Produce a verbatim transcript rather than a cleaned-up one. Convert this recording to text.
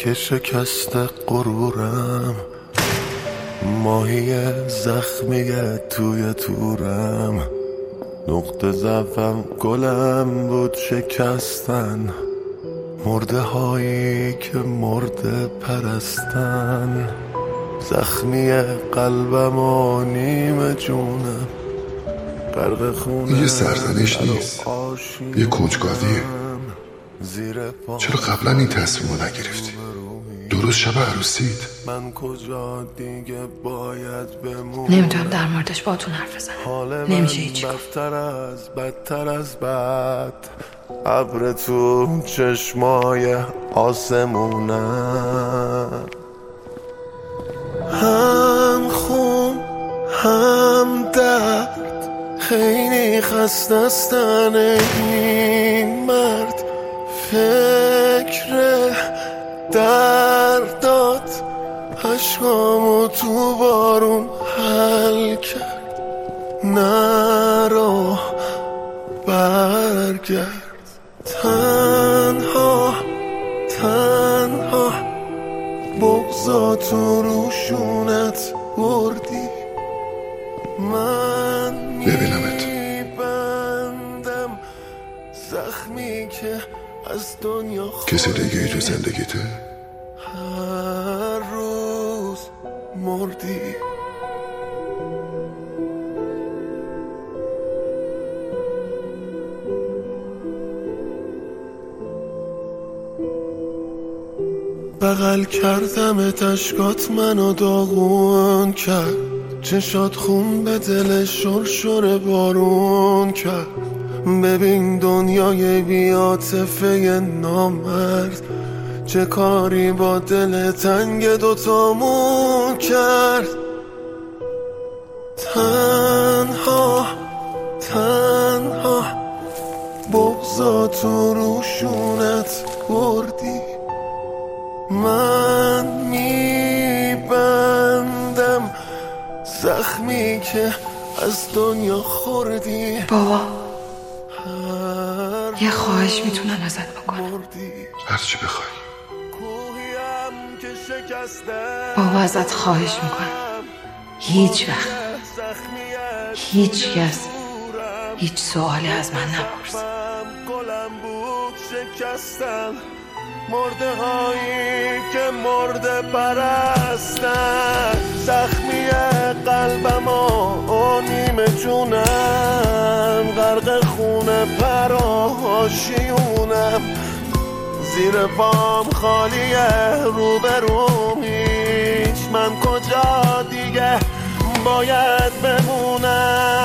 که شکست غرورم، ماهی زخمیه توی تورم، نقطه ضعفم گلم بود شکستن، مرده هایی که مرده پرستن، زخمی قلبم و نیم جونم غرق خونه. یه سرزنش نیست، یه کنجکاویه. چرا قبلا این تصمیم رو نگرفتی؟ درست شب عروسیت. من کجا دیگه باید بمونم؟ نمیتونم در موردش باهاتون حرف بزنم، نمیشه هیچی گفت. بدتر از بدتر از بد، ابر تو چشمای آسمونم، هم خون هم درد، خیلی خستستن این مرد، فکر دردات عشقامو تو بارون حل کرد، نرو برگرد، تنها تنها بغضا تو روشونت بردی، من ببینمت میبندم زخمی که از دنیا کسی دیگه ای تو زندگیته؟ هر روز مردی. بغل کردم تشکات منو داغون کرد، چشات خون به دل شرشر بارون کرد، ببین دنیای بی‌عاطفه نامرد چه کاری با دل تنگ دوتامون کرد، تنها تنها بغضا تو روشونت بردی، من میبندم زخمی که از دنیا خوردی. بابا یه خواهش میتونم ازت بکنم؟ هر چی بخوای. بابا ازت خواهش میکنم هیچ وقت هیچ کس هیچ سوالی از من نپرس. مرده هایی که مرده پرستن، زخمی قلبم و نیم جونم غرق خونه پراشیونم، زیر پام خالیه روبروم هیچ، من کجا دیگه باید بمونم؟